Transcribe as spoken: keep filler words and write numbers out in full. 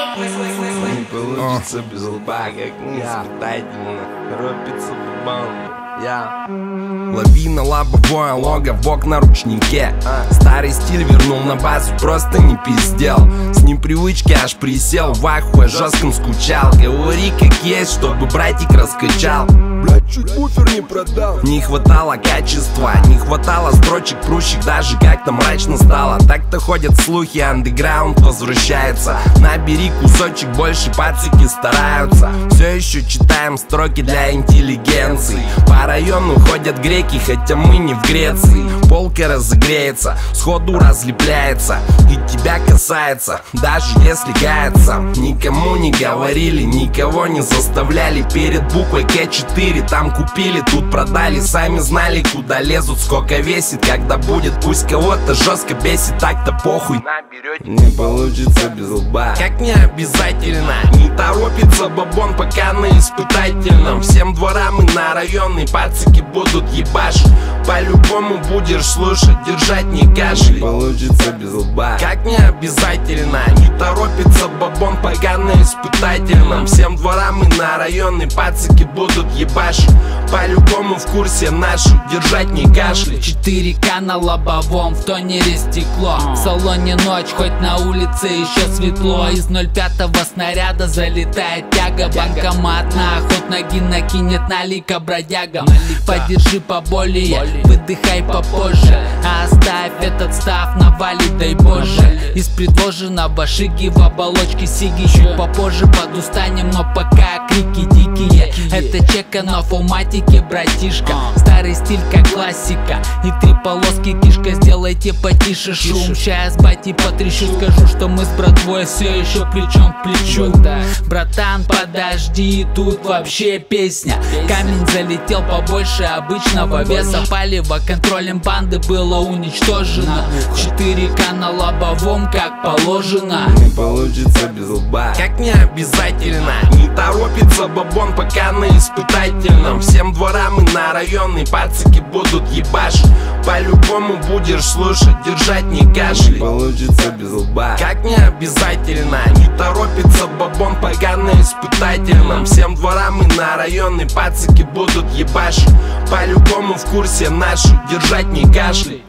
Не получится без лба, как не испытательно. Торопится бабан. Я Лавина, лобовое логовок на ручнике. Старый стиль вернул на базу, просто не пиздел. С непривычки аж присел, в ахуе жестком скучал. Говори как есть, чтобы братик раскачал. Блять, чуть буфер не продал. Не хватало качества, не хватало строчек прущих, даже как-то мрачно стало. Так-то ходят слухи, андеграунд возвращается. Набери кусочек больше, пацики стараются. Все еще читаем строки для интеллигенции. По району ходят греки, хотя мы не в Греции. Полка разогреется, сходу разлепляется. И тебя касается, даже если кается. Никому не говорили, никого не заставляли. Перед буквой К четыре там купили, тут продали. Сами знали, куда лезут, сколько весит. Когда будет, пусть кого-то жестко бесит. Так-то похуй, наберете. Не получится без лба, как не обязательно. Не торопится бабон, пока на испытательном. Всем дворам и на районный пацики будут ебашь. По-любому будешь слушать, держать не кашли. не получится без лба, как не обязательно. Не торопится бабон, пока на испытательном. Всем дворам и на районный пацики будут ебашь. По-любому в курсе нашу, держать не кашли. четыре ка на лобовом, в тонере стекло. В салоне ночь, хоть на улице еще светло. Из ноль пятого снаряда залетает тяга. Банкомат на охот ноги накинет налика бродягам. Подержи поболее, выдыхай попозже. А оставь этот став, навалит, дай боже. Из предложенного шиги в оболочке сиги. Чуть попозже подустанем, но пока крики дикие. Это чека на форматике, братишка. Старый стиль как классика. И три полоски кишка, сделайте потише шум. Сейчас батей потрещу, скажу, что мы с братвой все еще плечом к плечу. Братан, подожди, тут вообще песня. Камень залетел побольше обычного веса. Палево контролем банды было уничтожено. четыре ка на лобовом, как положено. не получится без лба, как не обязательно. Не торопится бабон, пока на испытательном. Всем дворам и на районный пацики будут ебашь. По-любому будешь слушать, держать не не кашли. получится без лба, как не обязательно. Не торопится бабон, пока на испытательном. Всем дворам и на районный пацики будут ебашь. По-любому в курсе нашу, держать не кашли.